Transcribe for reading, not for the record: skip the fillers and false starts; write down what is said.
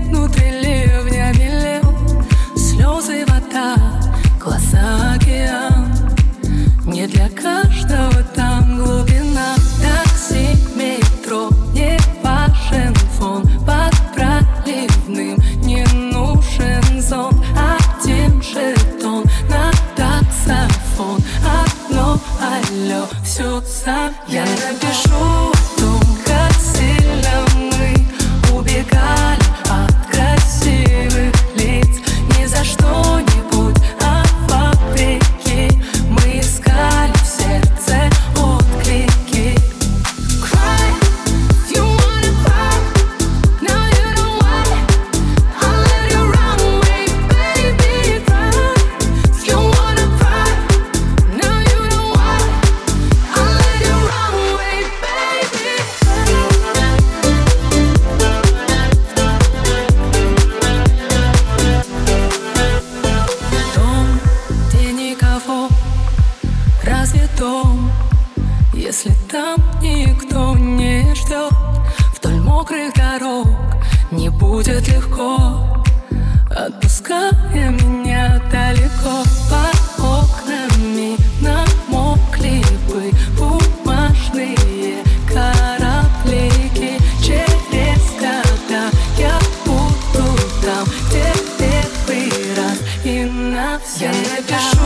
внутри ливнями лил. Слезы, вода, глаза, океан. Не для каждого там глубина. Такси, метро, не важен фон. Под проливным не нужен зонт. Один жетон на таксофон. Одно алло, все сам я напишу. Как сильно мы убегали от красивых лиц. Не за что-нибудь, а вопреки. Мы искали в сердце отклики. Cry, if you wanna cry. Now you know why I let you run away, baby. Cry, if you wanna cry. Now you know why I let you run away, baby. Дом, где никого, разве дом, если там никто не ждет? Вдоль мокрых дорог не будет легко, отпуская меня далеко. Под окнами намокли бы бумажные кораблики. Через года я буду там, где первый раз и навсегда. Я напишу.